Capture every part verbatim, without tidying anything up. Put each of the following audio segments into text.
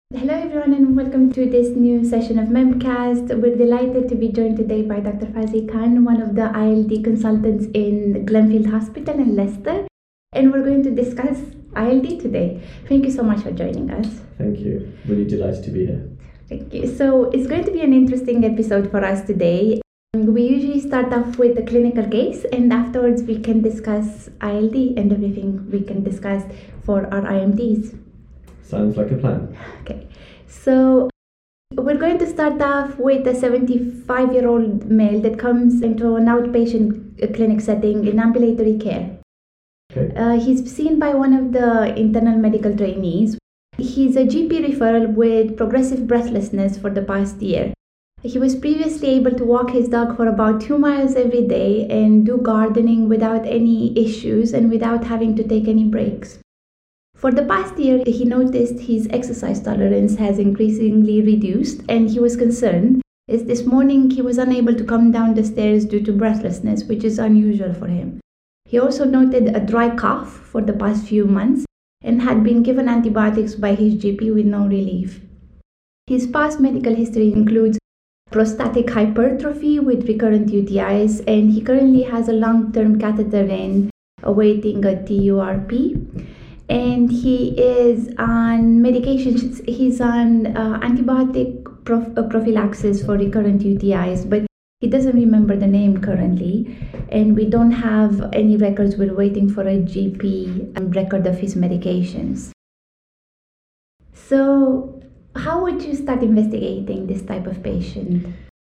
Hello everyone and welcome to this new session of Memcast. We're delighted to be joined today by Doctor Faizi Khan, one of the I L D consultants in Glenfield Hospital in Leicester, and we're going to discuss I L D today. Thank you so much for joining us. Thank you. Really delighted to be here. Thank you. So it's going to be an interesting episode for us today. We usually start off with the clinical case and afterwards we can discuss I L D and everything we can discuss for our I M Ds. Sounds like a plan. Okay, so we're going to start off with a seventy-five-year-old male that comes into an outpatient clinic setting in ambulatory care. Okay. Uh, he's seen by one of the internal medical trainees. He's a G P referral with progressive breathlessness for the past year. He was previously able to walk his dog for about two miles every day and do gardening without any issues and without having to take any breaks. For the past year, he noticed his exercise tolerance has increasingly reduced and he was concerned as this morning he was unable to come down the stairs due to breathlessness, which is unusual for him. He also noted a dry cough for the past few months and had been given antibiotics by his G P with no relief. His past medical history includes prostatic hypertrophy with recurrent U T Is, and he currently has a long-term catheter in awaiting a T U R P. And he is on medications. He's on uh, antibiotic prof- uh, prophylaxis for recurrent U T Is, but he doesn't remember the name currently, and we don't have any records. We're waiting for a G P record of his medications. So how would you start investigating this type of patient?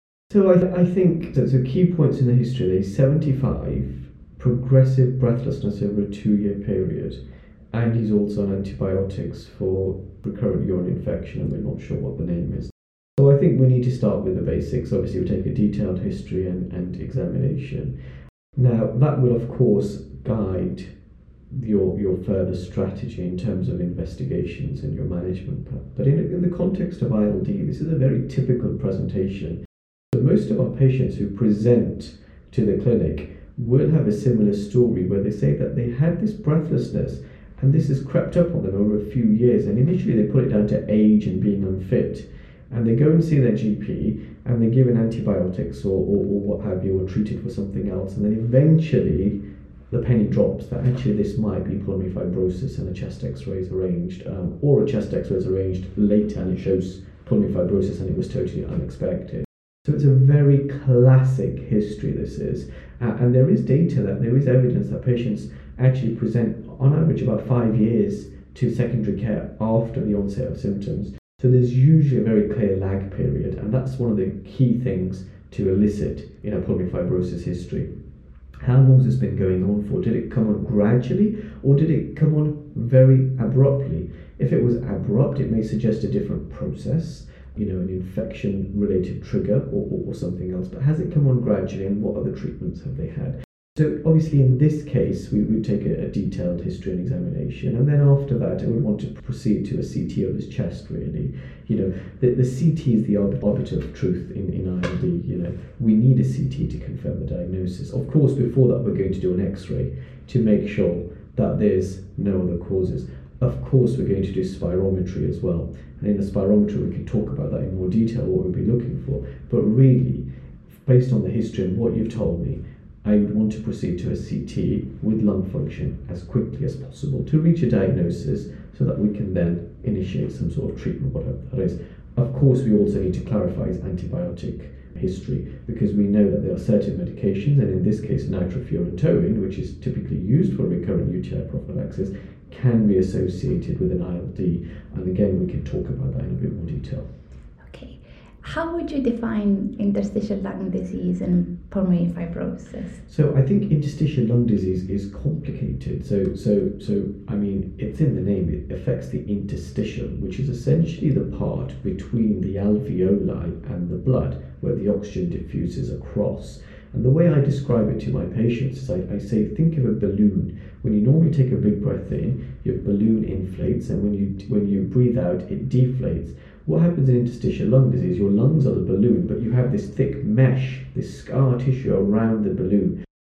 So I, th- I think so, so key points in the history. He's seventy-five, progressive breathlessness over a two-year period. And he's also on antibiotics for recurrent urine infection, and we're not sure what the name is. So I think we need to start with the basics. Obviously, we'll take a detailed history and, and examination. Now, that will, of course, guide your your further strategy in terms of investigations and your management plan. But in, in the context of I L D, this is a very typical presentation. So most of our patients who present to the clinic will have a similar story where they say that they had this breathlessness, and this has crept up on them over a few years. And initially they put it down to age and being unfit. And they go and see their G P and they're given antibiotics or, or, or what have you, or treated for something else. And then eventually the penny drops that actually this might be pulmonary fibrosis, and a chest x-ray is arranged, um, or a chest x-ray is arranged later and it shows pulmonary fibrosis and it was totally unexpected. So it's a very classic history, this is. Uh, and there is data that there is evidence that patients actually present on average about five years to secondary care after the onset of symptoms. So there's usually a very clear lag period, and that's one of the key things to elicit in a pulmonary fibrosis history. How long has this been going on for? Did it come on gradually, or did it come on very abruptly? If it was abrupt, it may suggest a different process, you know, an infection-related trigger or, or, or something else. But has it come on gradually, and what other treatments have they had? So obviously in this case, we would take a, a detailed history and examination, and then after that, I would want to proceed to a C T of his chest, really. You know, the, the C T is the arbiter of truth in, in I L D, you know. We need a C T to confirm the diagnosis. Of course, before that, we're going to do an X-ray to make sure that there's no other causes. Of course, we're going to do spirometry as well. And in the spirometry, we can talk about that in more detail, what we'll be looking for. But really, based on the history and what you've told me, I would want to proceed to a C T with lung function as quickly as possible to reach a diagnosis so that we can then initiate some sort of treatment, whatever that is. Of course, we also need to clarify his antibiotic history, because we know that there are certain medications, and in this case nitrofurantoin, which is typically used for recurrent U T I prophylaxis, can be associated with an I L D, and again we can talk about that in a bit more detail. Okay, how would you define interstitial lung disease and pulmonary fibrosis? So I think interstitial lung disease is complicated. So so so I mean, it's in the name. It affects the interstitial, which is essentially the part between the alveoli and the blood, where the oxygen diffuses across. And the way I describe it to my patients is I, I say, think of a balloon. When you normally take a big breath in, your balloon inflates, and when you when you breathe out, it deflates. What happens in interstitial lung disease? Your lungs are the balloon, but you have this thick mesh, this scar tissue around the balloon.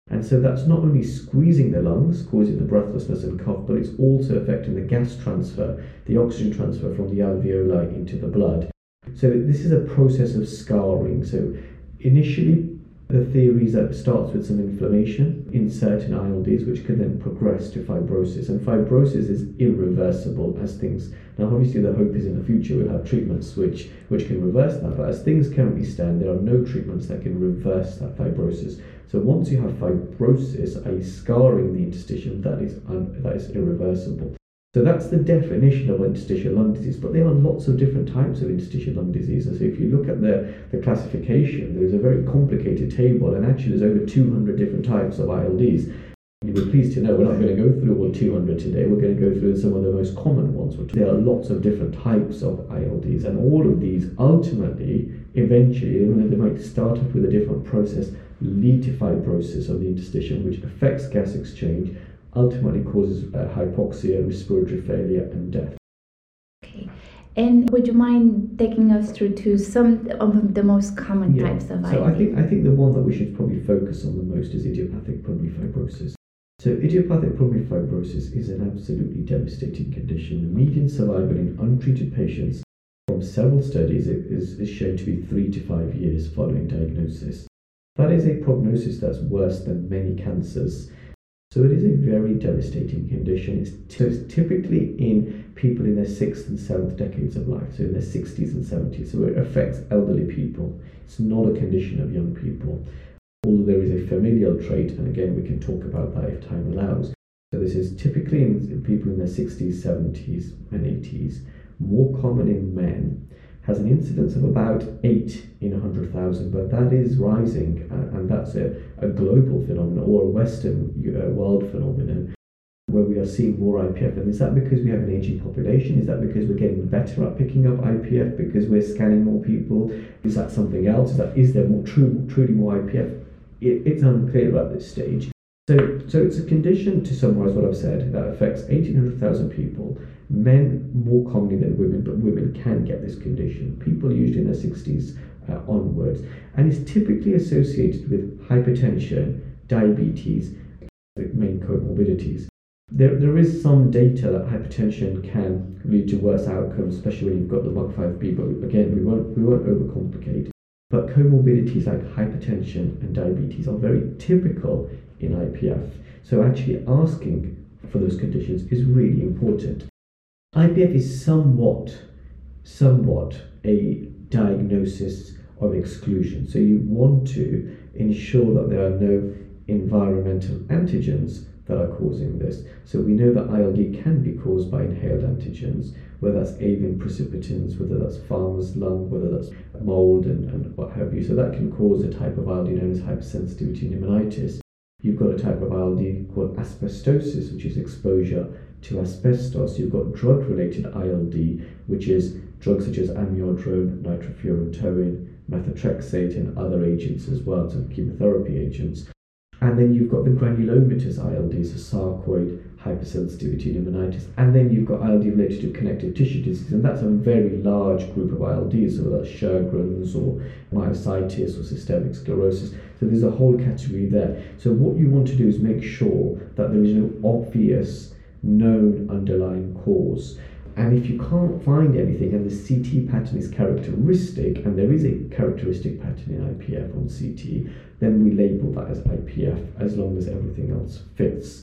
And so that's not only squeezing the lungs, causing the breathlessness and cough, but it's also affecting the gas transfer, the oxygen transfer from the alveoli into the blood. So this is a process of scarring. So initially, the theory is that it starts with some inflammation in certain I L Ds, which can then progress to fibrosis. And fibrosis is irreversible as things. Now, obviously, the hope is in the future we'll have treatments which, which can reverse that. But as things currently stand, there are no treatments that can reverse that fibrosis. So once you have fibrosis, a scarring the interstitium, that is un, that is irreversible. So that's the definition of interstitial lung disease, but there are lots of different types of interstitial lung diseases. So if you look at the, the classification, there's a very complicated table, and actually there's over two hundred different types of I L Ds. You'll be pleased to know we're not going to go through all two hundred today, we're going to go through some of the most common ones. There are lots of different types of I L Ds, and all of these ultimately, eventually, even though they might start off with a different process, lead to fibrosis of the interstitium, which affects gas exchange, ultimately causes uh, hypoxia, respiratory failure, and death. Okay. And would you mind taking us through to some of the most common yeah. types of I L D? So I think I think the one that we should probably focus on the most is idiopathic pulmonary fibrosis. So idiopathic pulmonary fibrosis is an absolutely devastating condition. The median survival in untreated patients from several studies is, is shown to be three to five years following diagnosis. That is a prognosis that's worse than many cancers. So it is a very devastating condition. It's, t- so it's typically in people in their sixth and seventh decades of life, so in their sixties and seventies. So it affects elderly people. It's not a condition of young people, although there is a familial trait, and again, we can talk about that if time allows. So this is typically in, in people in their sixties, seventies, and eighties, more common in men, has an incidence of about eight in one hundred thousand, but that is rising, uh, and that's a, a global phenomenon or a Western uh, world phenomenon where we are seeing more I P F. And is that because we have an aging population? Is that because we're getting better at picking up I P F because we're scanning more people? Is that something else? Is that is there more true, truly more I P F? It, it's unclear at this stage. So, so it's a condition, to summarise what I've said, that affects eighteen hundred thousand people. Men more commonly than women, but women can get this condition. People usually in their sixties uh, onwards, and is typically associated with hypertension, diabetes, the main comorbidities. There, there is some data that hypertension can lead to worse outcomes, especially when you've got the M U C five B. But again, we won't we won't overcomplicate. But comorbidities like hypertension and diabetes are very typical in I P F. So actually asking for those conditions is really important. I P F is somewhat, somewhat a diagnosis of exclusion. So you want to ensure that there are no environmental antigens that are causing this. So we know that I L D can be caused by inhaled antigens, whether that's avian precipitants, whether that's farmer's lung, whether that's mold and, and what have you. So that can cause a type of I L D known as hypersensitivity pneumonitis. You've got a type of I L D called asbestosis, which is exposure to asbestos. You've got drug-related I L D, which is drugs such as amiodarone, nitrofurantoin, methotrexate, and other agents as well, so chemotherapy agents. And then you've got the granulomatous I L D, so sarcoid, hypersensitivity pneumonitis. And then you've got I L D related to connective tissue disease, and that's a very large group of I L Ds, so that's Sjögren's or myositis or systemic sclerosis. So there's a whole category there. So what you want to do is make sure that there is no obvious known underlying cause. And if you can't find anything and the C T pattern is characteristic, and there is a characteristic pattern in I P F on C T, then we label that as I P F as long as everything else fits.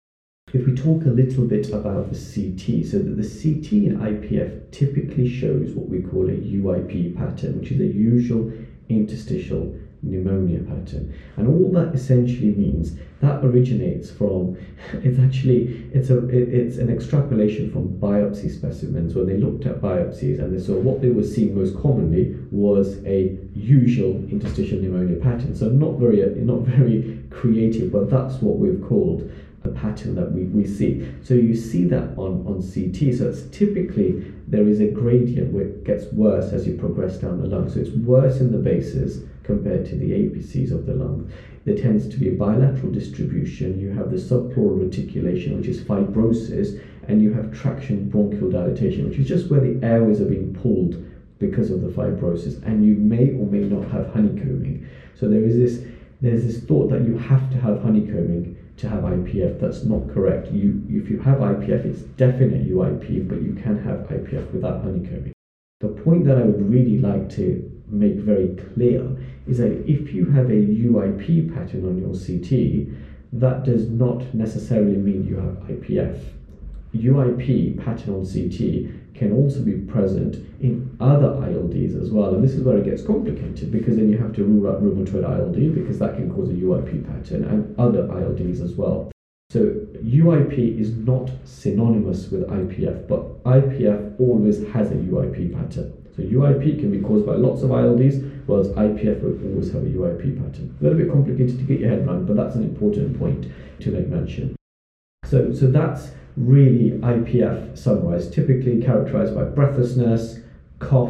If we talk a little bit about the C T, so that the C T in I P F typically shows what we call a U I P pattern, which is a usual interstitial pneumonia pattern. And all that essentially means that originates from, it's actually, it's a it, it's an extrapolation from biopsy specimens when they looked at biopsies, and they saw what they were seeing most commonly was a usual interstitial pneumonia pattern. So not very not very creative, but that's what we've called a pattern that we, we see. So you see that on, on C T. So it's typically, there is a gradient where it gets worse as you progress down the lung. So it's worse in the bases compared to the A B Cs of the lung. There tends to be a bilateral distribution. You have the subpleural reticulation, which is fibrosis, and you have traction bronchial dilatation, which is just where the airways are being pulled because of the fibrosis, and you may or may not have honeycombing. So there is this there's this thought that you have to have honeycombing to have I P F. That's not correct. You, if you have I P F, it's definite U I P, but you can have I P F without honeycombing. The point that I would really like to make very clear is that if you have a U I P pattern on your C T, that does not necessarily mean you have I P F. U I P pattern on C T can also be present in other I L Ds as well, and this is where it gets complicated, because then you have to rule out rheumatoid I L D, because that can cause a U I P pattern, and other I L Ds as well. So U I P is not synonymous with I P F, but I P F always has a U I P pattern. So U I P can be caused by lots of I L Ds, whereas I P F will always have a U I P pattern. A little bit complicated to get your head around, but that's an important point to make mention. So, so that's really I P F summarized, typically characterized by breathlessness, cough,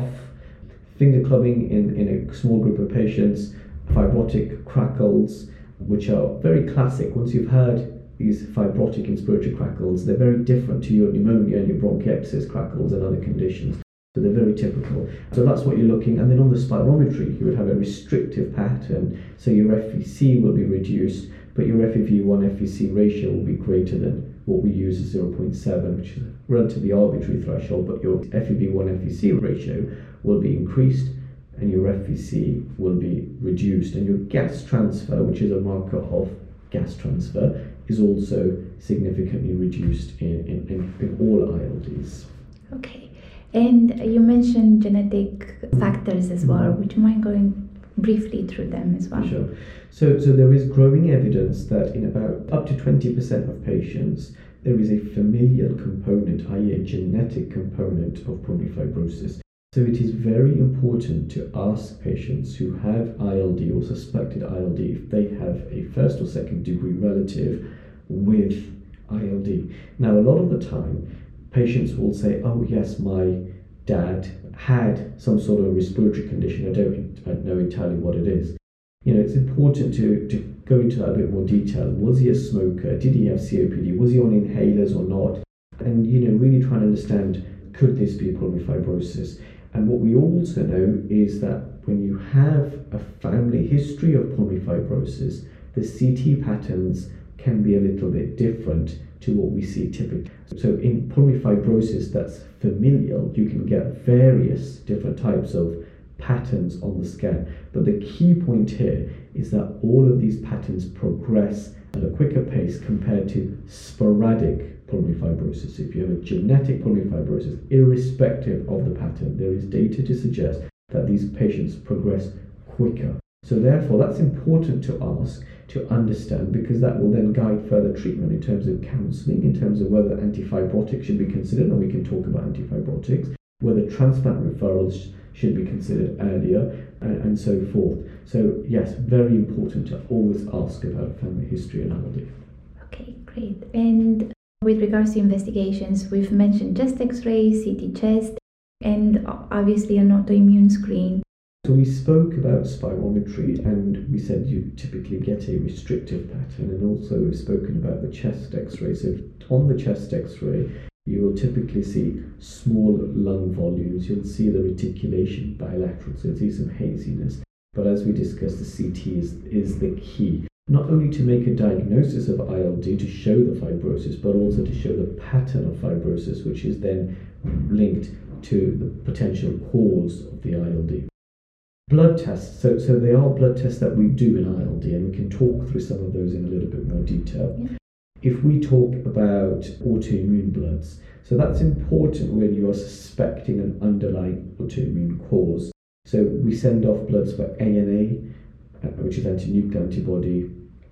finger clubbing in, in a small group of patients, fibrotic crackles, which are very classic. Once you've heard these fibrotic inspiratory crackles, they're very different to your pneumonia and your bronchiectasis crackles and other conditions. So they're very typical. So that's what you're looking. And then on the spirometry, you would have a restrictive pattern. So your F V C will be reduced, but your F E V one F V C ratio will be greater than what we use as zero point seven, which is a relatively arbitrary threshold, but your F E V one F V C ratio will be increased and your F V C will be reduced. And your gas transfer, which is a marker of gas transfer, is also significantly reduced in, in, in, in all I L Ds. Okay. And you mentioned genetic factors as well. Would you mind going briefly through them as well? Sure. So, so there is growing evidence that in about up to twenty percent of patients, there is a familial component, that is a genetic component of pulmonary fibrosis. So it is very important to ask patients who have I L D or suspected I L D if they have a first or second degree relative with I L D. Now, a lot of the time, patients will say, oh yes, my dad had some sort of respiratory condition. I don't, I don't know entirely what it is. You know, it's important to, to go into that a bit more detail. Was he a smoker? Did he have C O P D? Was he on inhalers or not? And, you know, really trying to understand, could this be pulmonary fibrosis? And what we also know is that when you have a family history of pulmonary fibrosis, the C T patterns can be a little bit different to what we see typically. So in pulmonary fibrosis that's familial, you can get various different types of patterns on the scan. But the key point here is that all of these patterns progress at a quicker pace compared to sporadic pulmonary fibrosis. If you have a genetic pulmonary fibrosis, irrespective of the pattern, there is data to suggest that these patients progress quicker. So therefore, that's important to ask, to understand, because that will then guide further treatment in terms of counselling, in terms of whether antifibrotics should be considered, and we can talk about antifibrotics, whether transplant referrals should be considered earlier, and, and so forth. So yes, very important to always ask about family history and I L D. Okay, great. And with regards to investigations, we've mentioned chest X-ray, C T chest, and obviously an autoimmune screen. So we spoke about spirometry, and we said you typically get a restrictive pattern, and also we've spoken about the chest X-ray. So on the chest X-ray, you will typically see small lung volumes. You'll see the reticulation bilateral, so you'll see some haziness. But as we discussed, the C T is, is the key, not only to make a diagnosis of I L D, to show the fibrosis, but also to show the pattern of fibrosis, which is then linked to the potential cause of the I L D. Blood tests, so, so they are blood tests that we do in I L D, and we can talk through some of those in a little bit more detail. Yeah. If we talk about autoimmune bloods, so that's important when you are suspecting an underlying autoimmune cause. So we send off bloods for A N A, which is anti-nuclear antibody,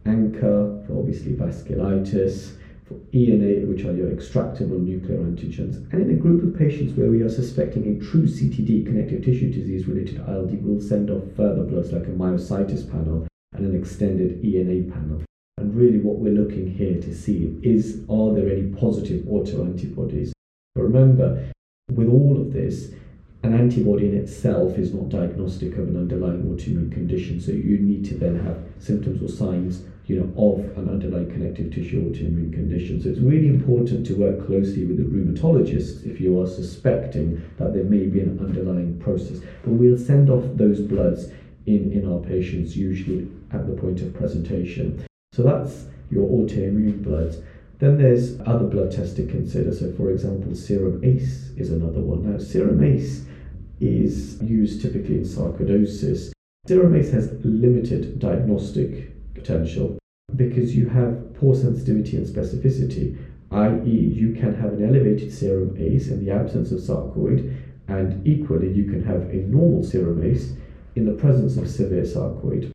ANCA, for obviously vasculitis, for E N A, which are your extractable nuclear antigens. And in a group of patients where we are suspecting a true C T D, connective tissue disease related to I L D, we'll send off further bloods like a myositis panel and an extended E N A panel. And really what we're looking here to see is, are there any positive autoantibodies? But remember, with all of this, an antibody in itself is not diagnostic of an underlying autoimmune condition, so you need to then have symptoms or signs, you know, of an underlying connective tissue autoimmune condition. So it's really important to work closely with the rheumatologist if you are suspecting that there may be an underlying process. But we'll send off those bloods in, in our patients, usually at the point of presentation. So that's your autoimmune bloods. Then there's other blood tests to consider. So for example, serum A C E is another one. Now serum A C E is used typically in sarcoidosis. Serum A C E has limited diagnostic potential because you have poor sensitivity and specificity, that is you can have an elevated serum A C E in the absence of sarcoid, and equally you can have a normal serum A C E in the presence of severe sarcoid.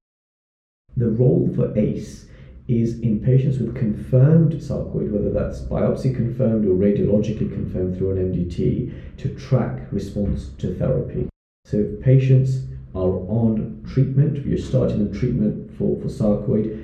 The role for A C E is in patients with confirmed sarcoid, whether that's biopsy confirmed or radiologically confirmed through an M D T, to track response to therapy. So if patients are on treatment, you're starting them treatment for, for sarcoid,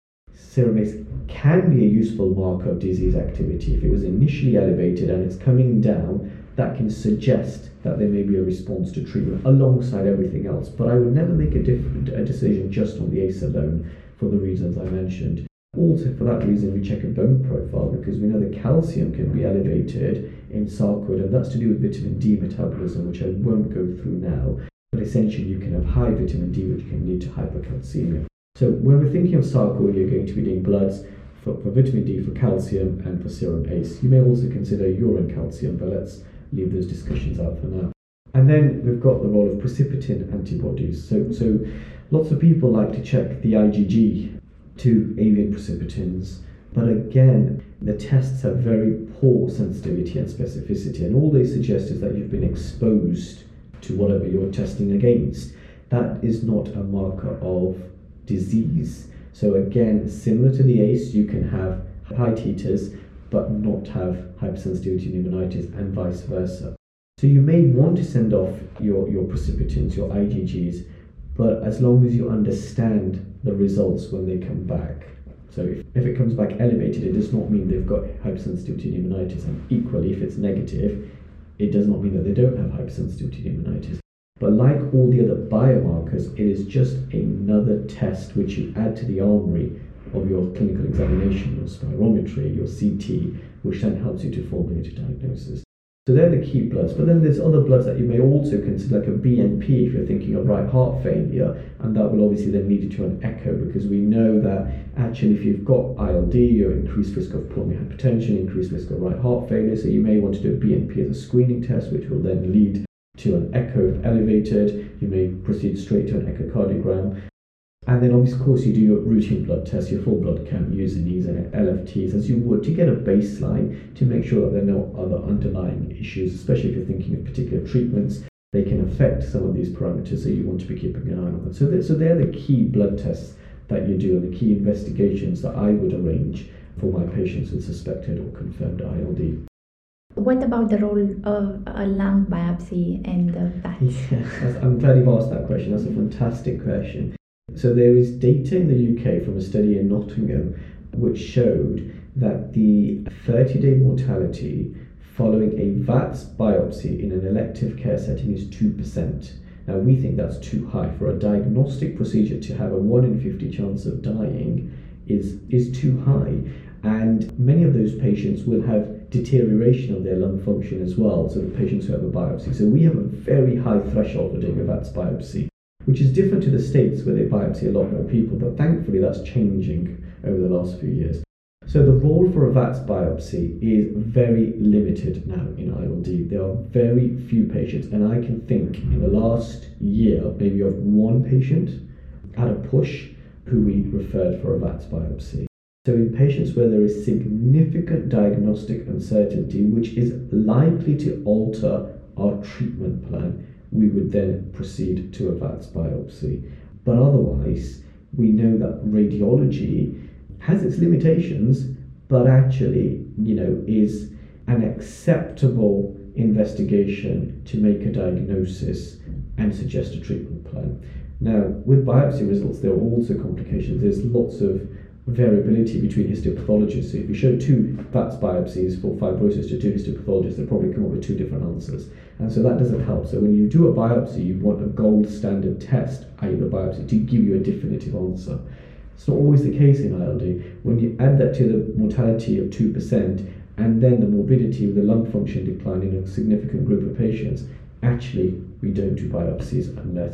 serum A C E can be a useful marker of disease activity. If it was initially elevated and it's coming down, that can suggest that there may be a response to treatment alongside everything else. But I would never make a, different, a decision just on the A C E alone for the reasons I mentioned. Also, for that reason, we check a bone profile because we know the calcium can be elevated in sarcoid, and that's to do with vitamin D metabolism, which I won't go through now. But essentially, you can have high vitamin D, which can lead to hypercalcemia. So when we're thinking of sarcoid, you're going to be doing bloods for, for vitamin D, for calcium, and for serum A C E. You may also consider urine calcium, but let's leave those discussions out for now. And then we've got the role of precipitin antibodies. So, so lots of people like to check the I G G to avian precipitins, but again, the tests have very poor sensitivity and specificity, and all they suggest is that you've been exposed to whatever you're testing against. That is not a marker of disease. So again, similar to the A C E, you can have high titers but not have hypersensitivity pneumonitis, and vice versa. So you may want to send off your, your precipitins, your I G Gs, but as long as you understand the results when they come back. So if, if it comes back elevated, it does not mean they've got hypersensitivity pneumonitis, and equally, if it's negative, it does not mean that they don't have hypersensitivity pneumonitis. But like all the other biomarkers, it is just another test which you add to the armory of your clinical examination, your spirometry, your C T, which then helps you to formulate a diagnosis. So they're the key bloods, but then there's other bloods that you may also consider, like a B N P if you're thinking of right heart failure, and that will obviously then lead you to an echo, because we know that actually if you've got I L D, you're increased risk of pulmonary hypertension, increased risk of right heart failure, so you may want to do a B N P as a screening test, which will then lead to an echo if elevated. You may proceed straight to an echocardiogram. And then of course you do your routine blood test, your full blood count using these and L F Ts as you would to get a baseline to make sure that there are no other underlying issues, especially if you're thinking of particular treatments. They can affect some of these parameters, so you want to be keeping an eye on them. So, they're, so they're the key blood tests that you do and the key investigations that I would arrange for my patients with suspected or confirmed I L D. What about the role of a lung biopsy and the V A T? Yeah, I'm glad you've asked that question. That's a fantastic question. So there is data in the U K from a study in Nottingham which showed that the thirty-day mortality following a V A T biopsy in an elective care setting is two percent. Now we think that's too high. For a diagnostic procedure to have a one in fifty chance of dying is, is too high. And many of those patients will have deterioration of their lung function as well, so the patients who have a biopsy. So we have a very high threshold for doing a V A T biopsy, which is different to the States where they biopsy a lot more people, but thankfully that's changing over the last few years. So the role for a V A T biopsy is very limited now in I L D. There are very few patients, and I can think in the last year maybe of one patient at a push who we referred for a V A T biopsy. So in patients where there is significant diagnostic uncertainty, which is likely to alter our treatment plan, we would then proceed to a V A T biopsy. But otherwise, we know that radiology has its limitations, but actually, you know, is an acceptable investigation to make a diagnosis and suggest a treatment plan. Now, with biopsy results, there are also complications. There's lots of variability between histopathologists. So if you show two V A T biopsies for fibrosis to two histopathologists, they'll probably come up with two different answers. And so that doesn't help. So when you do a biopsy, you want a gold standard test, that is the biopsy, to give you a definitive answer. It's not always the case in I L D. When you add that to the mortality of two percent and then the morbidity with the lung function decline in a significant group of patients, actually we don't do biopsies unless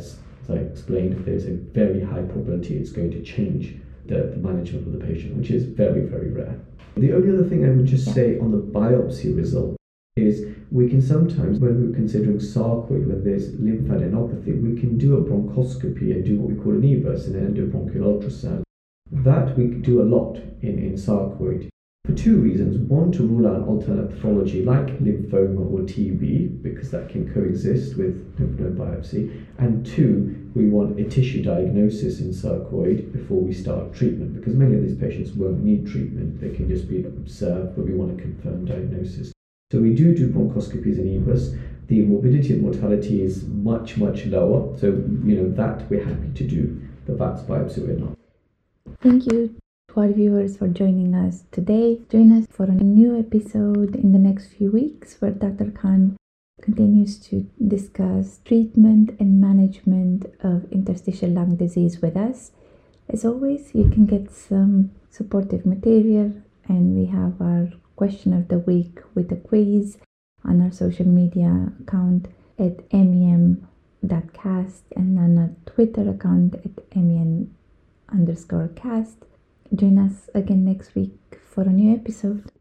As I explained, there's a very high probability it's going to change the, the management of the patient, which is very, very rare. The only other thing I would just say on the biopsy result is we can sometimes, when we're considering sarcoid, when there's lymphadenopathy, we can do a bronchoscopy and do what we call an E B U S, an endobronchial ultrasound. That we do a lot in, in sarcoid for two reasons. One, to rule out alternate pathology like lymphoma or T B, because that can coexist with lymph node biopsy. And two, we want a tissue diagnosis in sarcoid before we start treatment, because many of these patients won't need treatment. They can just be observed, but we want a confirmed diagnosis. So we do do bronchoscopies in E B U S. The morbidity and mortality is much, much lower. So, you know, that we're happy to do. The V A T S biopsy, we're not. Thank you to our viewers for joining us today. Join us for a new episode in the next few weeks where Doctor Khan continues to discuss treatment and management of interstitial lung disease with us. As always, you can get some supportive material, and we have our question of the week with a quiz on our social media account at M E M dot cast and on our Twitter account at M E M underscore cast. Join us again next week for a new episode.